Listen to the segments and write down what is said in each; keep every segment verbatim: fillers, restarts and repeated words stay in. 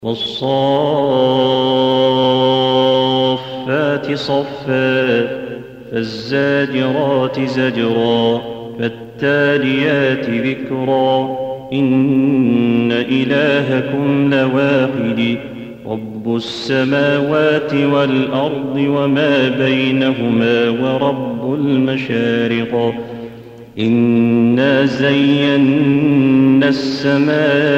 والصافات صفا فالزاجرات زجرا فالتاليات ذكرا إن إلهكم لواحد رب السماوات والأرض وما بينهما ورب المشارق إنا زينا السماء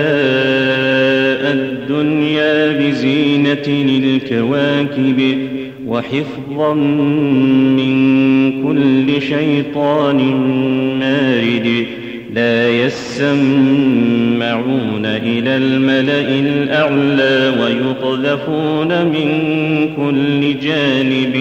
الدنيا بزينة للكواكب وحفظا من كل شيطان مارد لا يسمعون إلى الملأ الأعلى ويقذفون من كل جانب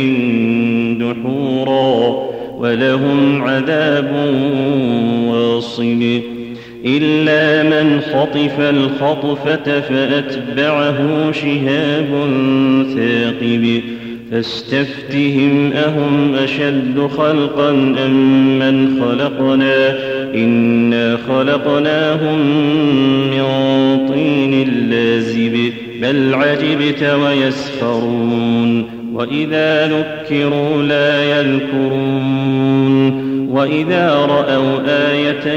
دحورا ولهم عذاب واصب إلا من خطف الخطفة فأتبعه شهاب ثاقب فاستفتهم أهم أشد خلقا أم من خلقنا إنا خلقناهم من طين لازب بل عجبت ويسخرون وإذا ذكروا لا يذكرون وإذا رأوا آية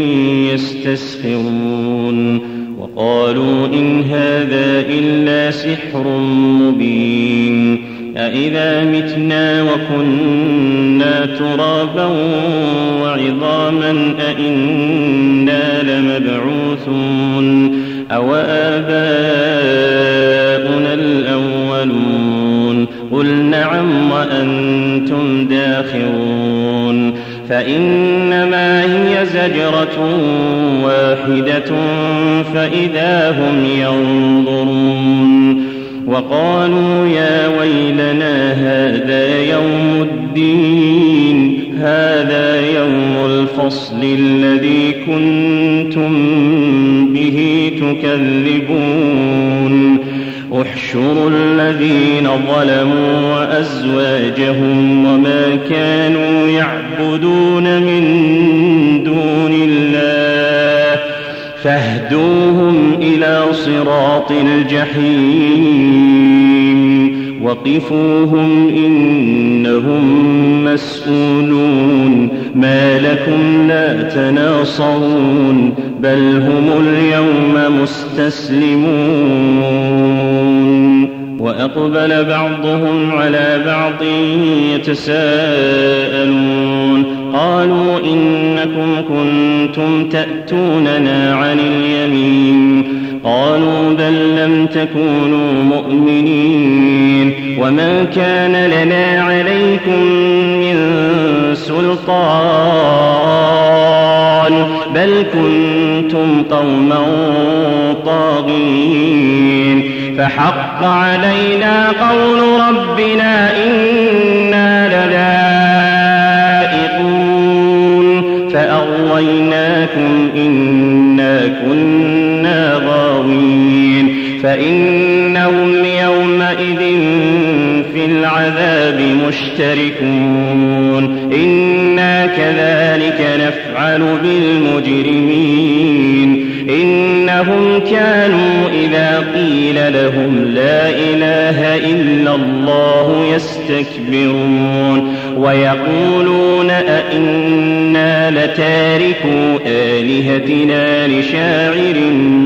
يستسخرون وقالوا إن هذا إلا سحر مبين أإذا متنا وكنا ترابا وعظاما أإنا لمبعوثون أو آباؤنا الأولون قل نعم وأنتم داخرون فإنما هي زجرة واحدة فإذا هم ينظرون وقالوا يا ويلنا هذا يوم الدين هذا يوم الفصل الذي كنتم به تكذبون احشروا الذين ظلموا وأزواجهم وما كانوا يعبدون من دون الله فاهدوهم إلى صراط الجحيم وقفوهم إنهم مسؤولون ما لكم لا تناصرون بل هم اليوم مستسلمون وأقبل بعضهم على بعض يتساءلون قالوا إنكم كنتم تأتوننا عن اليمين قالوا بل لم تكونوا مؤمنين وما كان لنا عليكم من سلطان بل كنتم قوما طاغين فحق علينا قول ربنا إنا لذائقون فأغويناكم إنا كنا غاوين فإنهم يومئذ في العذاب مشتركون إنا كذلك نفعل بالمجرمين إنهم كانوا إذا قيل لهم لا إله إلا الله يستكبرون ويقولون أئنا لتاركو آلهتنا لشاعر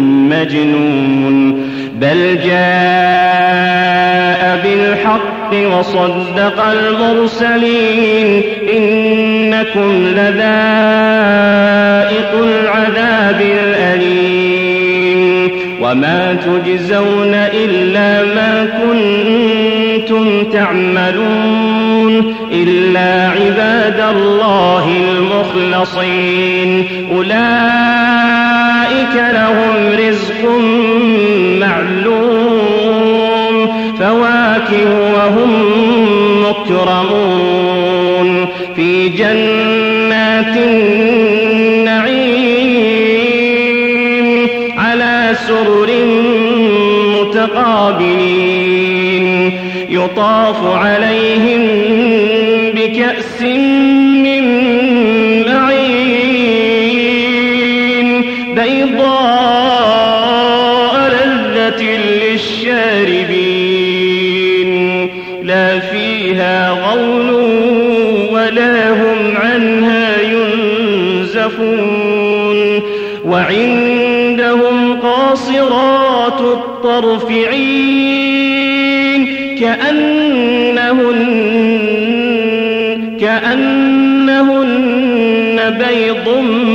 مجنون بل جاء بالحق وصدق المرسلين إنكم لذائق العذاب الأليم وما تجزون إلا ما كنتم تعملون إلا عباد الله المخلصين أولئك لهم رزق معلوم فواكه وهم مكرمون في جنات النعيم على سرر متقابلين يطاف عليهم بكأس من معين بيضاء لذة للشاربين لا فيها غول ولا هم عنها ينزفون وعندهم قاصرات الطرف عين كأنهن, كأنهن بيض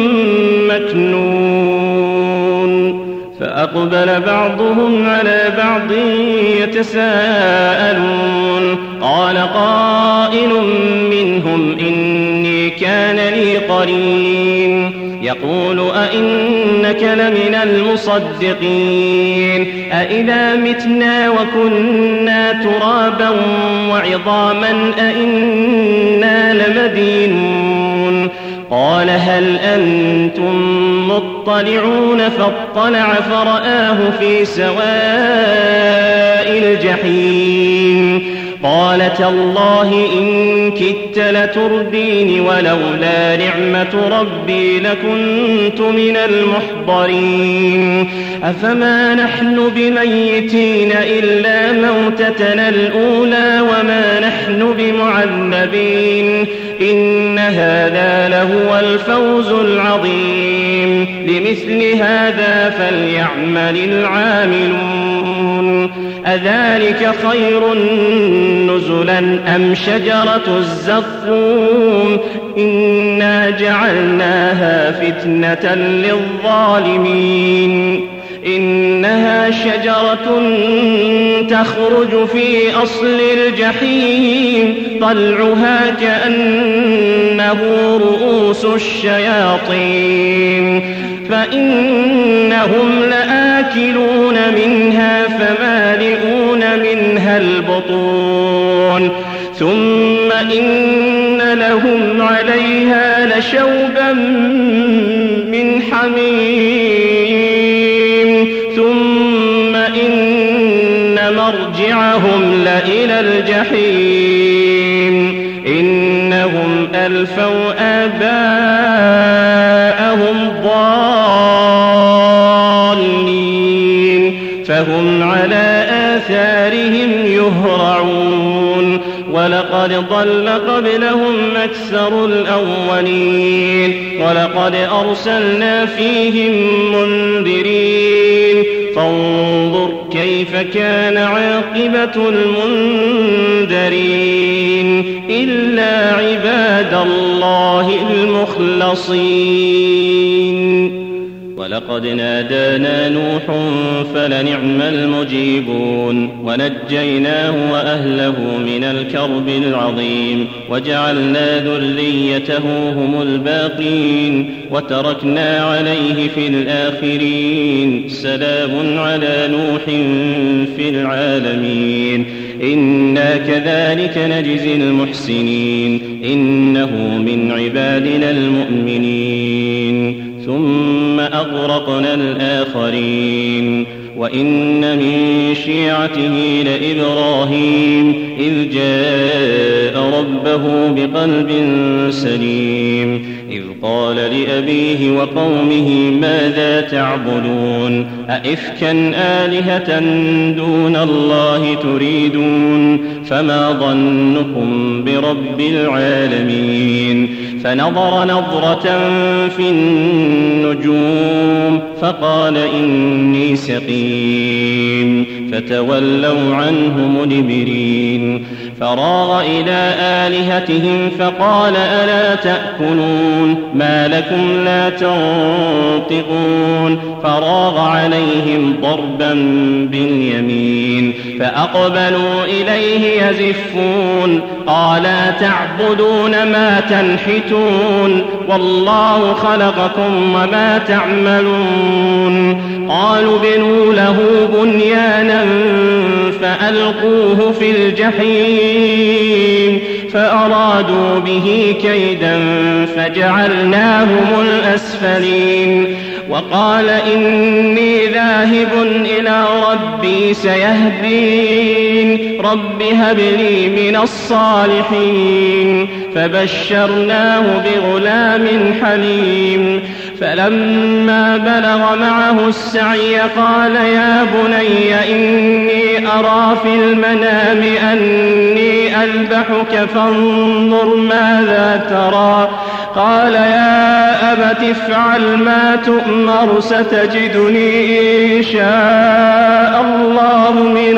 مكنون فأقبل بعضهم على بعض يتساءلون قال قائل منهم إني كان لي قرين يقول أئنك لمن المصدقين أئذا متنا وكنا ترابا وعظاما أئنا لمدينون قال هل أنتم مطلعون فاطلع فرآه في سواء الجحيم قال تالله إن كدت لتردين ولولا نعمة ربي لكنت من المحضرين أفما نحن بميتين إلا موتتنا الأولى وما نحن بمعذبين إن هذا لهو الفوز العظيم لمثل هذا فليعمل العاملون أذلك خير نزلا أم شجرة الزقوم إنا جعلناها فتنة للظالمين إنها شجرة تخرج في أصل الجحيم طلعها كأنه رؤوس الشياطين فإنهم لآكلون منها فمالئون منها البطون ثم إن لهم عليها لشوبا من حميم ثم إن مرجعهم لإلى الجحيم إنهم ألفوا آباءهم ضالين فهم على آثارهم يهرعون ولقد ضل قبلهم أكثر الأولين ولقد أرسلنا فيهم منذرين فانظر كيف كان عاقبة المنذرين إلا عباد الله المخلصين ولقد نادانا نوح فلنعم المجيبون ونجيناه وأهله من الكرب العظيم وجعلنا ذريته هم الباقين وتركنا عليه في الآخرين سلام على نوح في العالمين إنا كذلك نجزي المحسنين إنه من عبادنا المؤمنين ثم أغرقنا الآخرين وإن من شيعته لإبراهيم إذ جاء ربه بقلب سليم إذ قال لأبيه وقومه ماذا تعبدون أئفكا آلهة دون الله تريدون فما ظنكم برب العالمين فنظر نظرة في النجوم فقال إني سقيم فتولوا عنه مدبرين فراغ إلى آلهتهم فقال ألا تأكلون ما لكم لا تنطقون فراغ عليهم ضربا باليمين فأقبلوا إليه يزفون قال تعبدون ما تنحتون والله خلقكم وما تعملون قالوا بنوا له بنيانا فألقوه في الجحيم فأرادوا به كيدا فجعلناهم الأسفلين وقال إني ذاهب إلى ربي سيهدين رب هب لي من الصالحين فبشرناه بغلام حليم فلما بلغ معه السعي قال يا بني إني أرى في المنام أني أذبحك فانظر ماذا ترى قال يا أبت افعل ما تؤمر ستجدني إن شاء الله من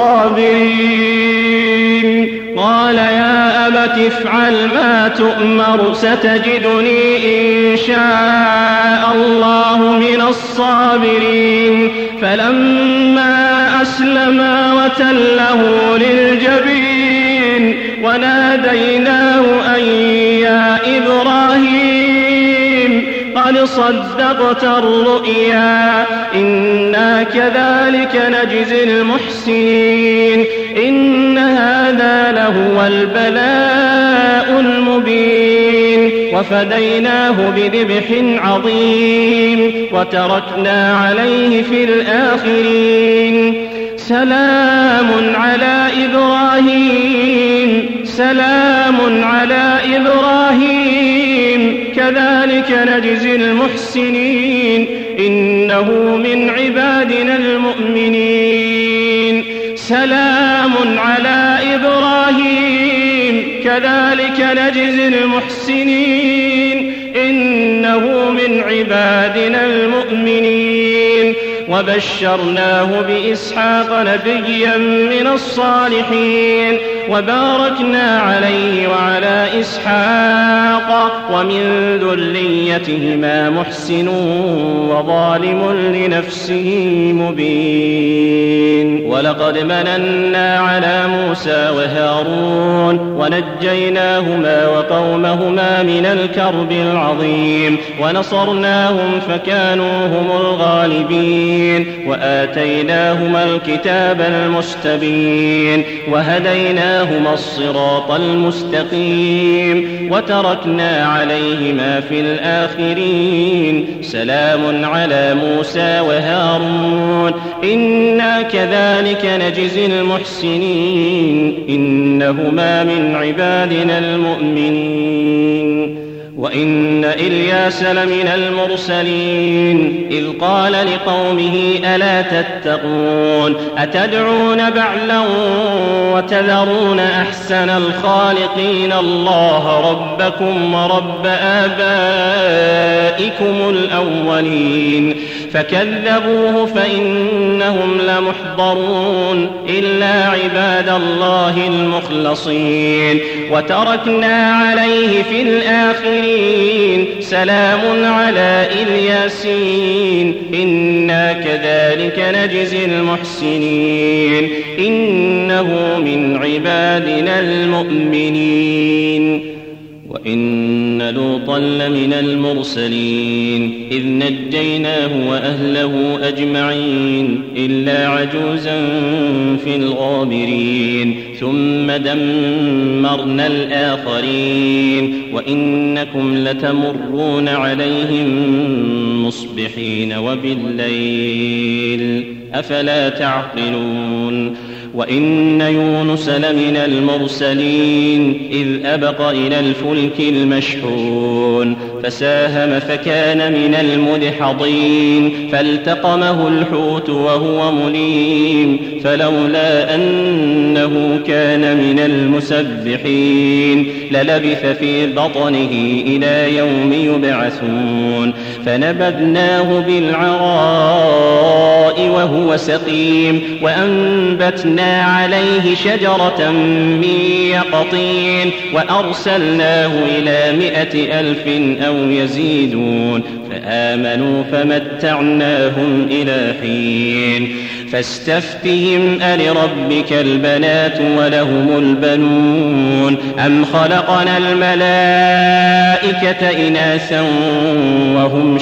الصابرين قال يا أبت افعل ما تؤمر ستجدني إن شاء الله من الصابرين فلما أسلما وتله للجبين وناديناه أن يا إبراهيم قد صدقت الرؤيا إنا كذلك نجزي المحسنين إن هذا لهو البلاء المبين وفديناه بذبح عظيم وتركنا عليه في الآخرين سلام على إبراهيم سلام على إبراهيم كذلك نجزي المحسنين إنه من عبادنا المؤمنين سلام على إبراهيم كذلك نجزي المحسنين إنه من عبادنا المؤمنين وبشرناه بإسحاق نبيا من الصالحين وباركنا عليه وعلى إسحاق ومن ذريتهما محسن وظالم لنفسه مبين ولقد مننا على موسى وهارون ونجيناهما وقومهما من الكرب العظيم ونصرناهم فكانوا هم الغالبين وآتيناهما الكتاب المستبين وهديناهما الصراط المستقيم وتركنا عليهما في الآخرين سلام على موسى وهارون إنا كذلك نجزي المحسنين إنهما من عبادنا المؤمنين وإن إلياس لمن المرسلين إذ قال لقومه ألا تتقون أتدعون بعلا وتذرون أحسن الخالقين الله ربكم ورب آبائكم الأولين فكذبوه فإنهم لمحضرون إلا عباد الله المخلصين وتركنا عليه في الآخرين سلام على الياسين إنا كذلك نجزي المحسنين إنه من عبادنا المؤمنين وإن لوطا لمن المرسلين إذ نجيناه وأهله أجمعين إلا عجوزا في الغابرين ثم دمرنا الآخرين وإنكم لتمرون عليهم مصبحين وبالليل أفلا تعقلون وإن يونس لمن المرسلين إذ أبق إلى الفلك المشحون فساهم فكان من المدحضين فالتقمه الحوت وهو مليم فلولا أنه كان من المسبحين للبث في بطنه إلى يوم يبعثون فنبذناه بالعراء وهو سقيم وأنبتنا عليه شجرة من يقطين وأرسلناه إلى مائة ألف أو يزيدون فآمنوا فمتعناهم إلى حين فاستفتهم ألربك البنات ولهم البنون أم خلقنا الملائكة إناثا وهم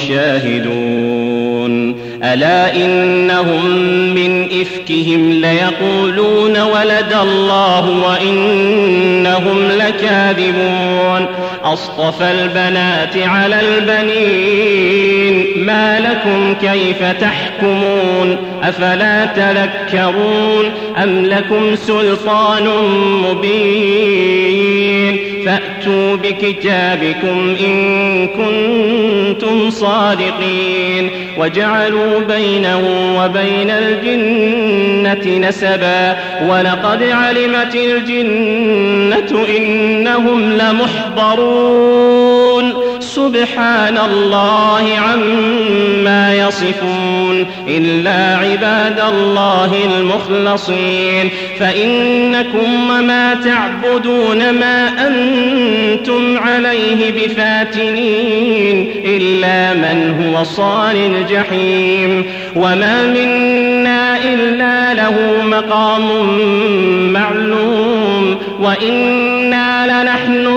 شاهدون ألا إنهم من إفكهم ليقولون ولد الله وإنهم لكاذبون أصطفى البنات على البنين ما لكم كيف تحكمون أفلا تذكرون أم لكم سلطان مبين فأتوا بكتابكم إن كنتم صادقين وجعلوا بينه وبين الجنة نسبا ولقد علمت الجنة إنهم لمحضرون سبحان الله عما يصفون إلا عباد الله المخلصين فإنكم وما تعبدون ما أنتم عليه بفاتنين إلا من هو صال الجحيم وما منا إلا له مقام معلوم وإنا لنحن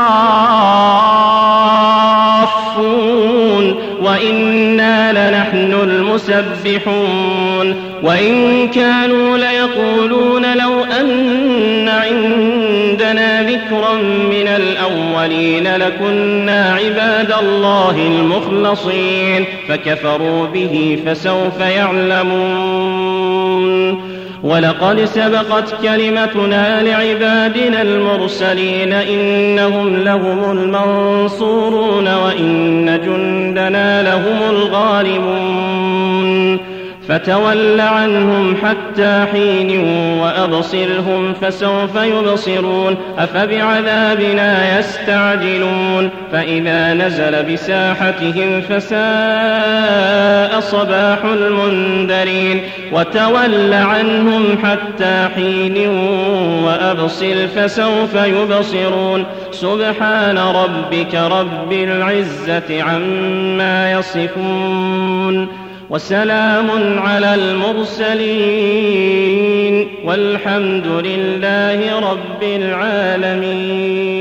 الصافون وإنا لنحن المسبحون وإن كانوا ليقولون لو أن عندنا ذكرا من الأولين لكنا عباد الله المخلصين فكفروا به فسوف يعلمون ولقد سبقت كلمتنا لعبادنا المرسلين إنهم لهم المنصورون وإن جندنا لهم الغالبون فتول عنهم حتى حين وأبصرهم فسوف يبصرون أفبعذابنا يستعجلون فإذا نزل بساحتهم فساء صباح المنذرين وتول عنهم حتى حين وأبصر فسوف يبصرون سبحان ربك رب العزة عما يصفون وسلام على المرسلين والحمد لله رب العالمين.